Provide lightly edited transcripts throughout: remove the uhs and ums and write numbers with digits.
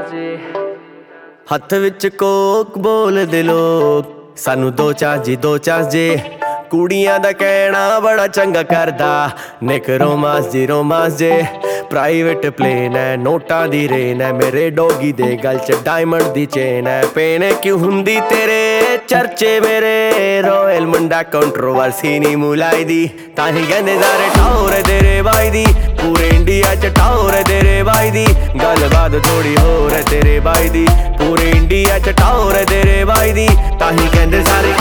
ਹੱਥ ਵਿੱਚ ਕੋਕ ਬੋਲਦੇ ਲੋਕ ਸਾਨੂੰ ਦੋ ਚਾਂਸ ਜੇ ਕੁੜੀਆਂ ਦਾ ਕਹਿਣਾ ਬੜਾ ਚੰਗਾ ਕਰਦਾ ਨਿਕ ਰੋਮਾਂਸ ਜੇ ਪ੍ਰਾਈਵੇਟ ਪਲੇਨ ਹੈ ਨੋਟਾਂ ਦੀ ਰੇਨ ਹੈ ਮੇਰੇ ਡੋਗੀ ਦੇ ਗਲ 'ਚ ਡਾਇਮੰਡ ਦੀ ਚੇਨ ਹੈ ਪੇਨ ਕਿਉਂ ਹੁੰਦੀ ਤੇਰੇ ਚਰਚੇ ਮੇਰੇ ਰੋਇਲ ਮੁੰਡਾ ਕੰਟਰੋਵਰਸੀ ਨਹੀਂ ਮੁਲਾਈ ਦੀ ਤਾਂ ਹੀ ਕਹਿੰਦੇ ਸਾਰੇ ਟੌਰ ਤੇਰੇ ਬਾਈ ਦੀ ਪੂਰੇ ਇੰਡੀਆ 'ਚ ਟੌਰ ਤੇਰੇ ਬਾਈ ਦੀ ਗੱਲਬਾਤ ਥੋੜੀ ਹੋਰ ਹੈ ਤੇਰੇ ਬਾਈ ਦੀ ਪੂਰੇ ਇੰਡੀਆ 'ਚ ਟੌਰ ਤੇਰੇ ਬਾਈ ਦੀ ਤਾਂ ਹੀ ਕਹਿੰਦੇ ਸਾਰੇ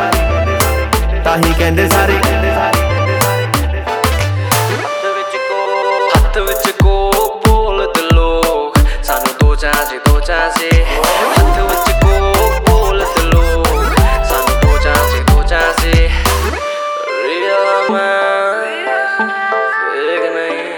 ਹੱਥ ਵਿੱਚ ਕੋਕ ਬੋਲਦੇ ਲੋਕ ਸਾਨੂੰ ਦੋ ਚਾਂਸੇ ਹੱਥ ਵਿੱਚ ਕੋਕ ਬੋਲਦੇ ਲੋਕ ਸਾਨੂੰ ਦੋ ਚਾਂਸੇ ਰੀਅਲ ਮੈਂ ਫੇਕ ਨਹੀਂ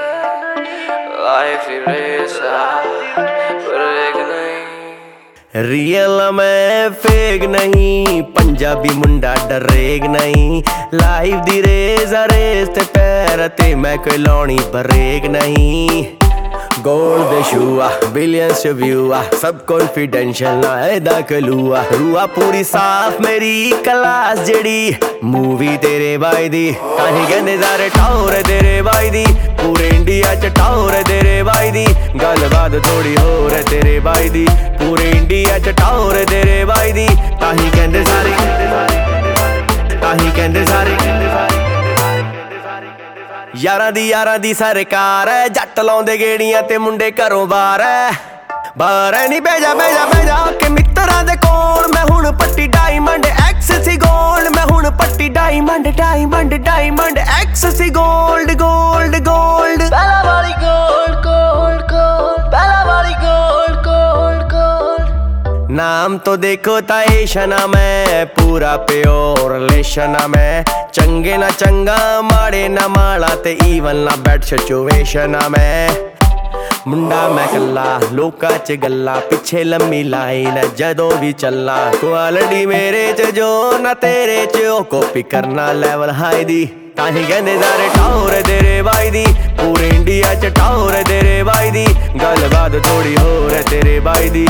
ਲਾਈਫ ਹੀ ਰੇਸ ਫੇਕ ਨਹੀਂ ਰੀਅਲ ਮੈਂ ਫੇਕ ਨਹੀਂ ਪੰਜਾਬੀ ਮੁੰਡਾ ਡਰੇਗ ਨਹੀਂ ਲਾਈਫ ਦੀ ਰੇਸ ਤੇ ਪੈਰ ਤੇ ਮੈਂ ਕੋਈ ਲਾਉਣੀ ਬਰੇਕ ਨਹੀਂ ਗੋਲਡ ਦੇ ਸ਼ੂ ਆ ਬਿਲੀਅਨਸ ਵਿਊ ਆ ਸਭ ਕੌਨਫੀਡੈਂਸ਼ੀਅਲ ਨਾ ਇਹਦਾ ਕਲੂਆ ਰੂਆ ਪੂਰੀ ਸਾਫ ਮੇਰੀ ਕਲਾਸ ਜਿਹੜੀ ਮੂਵੀ ਤੇਰੇ ਬਾਈ ਦੀ ਤਾਂ ਹੀ ਕਹਿੰਦੇ ਸਾਰੇ ਟੌਰ ਤੇਰੇ ਬਾਈ ਦੀ ਪੂਰੇ ਇੰਡੀਆ 'ਚ ਟੌਰ ਤੇਰੇ ਬਾਈ ਦੀ ਗੱਲਬਾਤ ਥੋੜੀ ਹੋਰ ਹੈ ਤੇਰੇ ਬਾਈ ਦੀ ਪੂਰੇ ਇੰਡੀਆ 'ਚ ਟੌਰ ਤੇਰੇ ਬਾਈ ਦੀ ਤਾਂ ਹੀ ਕਹਿੰਦੇ ਸਾਰੇ ਯਾਰਾਂ ਦੀ ਸਰਕਾਰ ਐ ਜੱਟ ਲਾਉਂਦੇ ਗੇੜੀਆਂ ਤੇ ਮੁੰਡੇ ਘਰੋਂ ਬਾਹਰ ਐ ਨੀ ਬਹਿ ਜਾ ਕਿ ਮਿੱਤਰਾਂ ਦੇ ਕੋਲ ਮੈਂ ਹੁਣ ਪੱਟੀ ਡਾਇਮੰਡ ਐਕਸਸੀ ਗੋਲਡ ਮੈਂ ਹੁਣ ਪੱਟੀ ਡਾਇਮੰਡ ਐਕਸਸੀ ਗੋਲਡ ਪਹਿਲਾ ਵਾਲੀ ਗੋਲਡ ਪਹਿਲਾ ਵਾਲੀ ਗੋਲਡ ਨਾਮ तो देखो ताएशना मैं पूरा प्योर रिलेशना मैं चंगे ना चंगा माड़े ना माड़ा ते ईवन ना बैड सिचुएशन मैं मुंडा मैं कल्ला लोका च गल्ला पिछे लम्मी लाइन जदों भी चलना क्वालिटी मेरे च जो ना तेरे च ओ कॉपी करना लेवल हाई दी ताही कहंदे सारे टौर तेरे बाई दी पूरे इंडिया च टौर तेरे बाई दी गलबात थोड़ी होर है तेरे बाई दी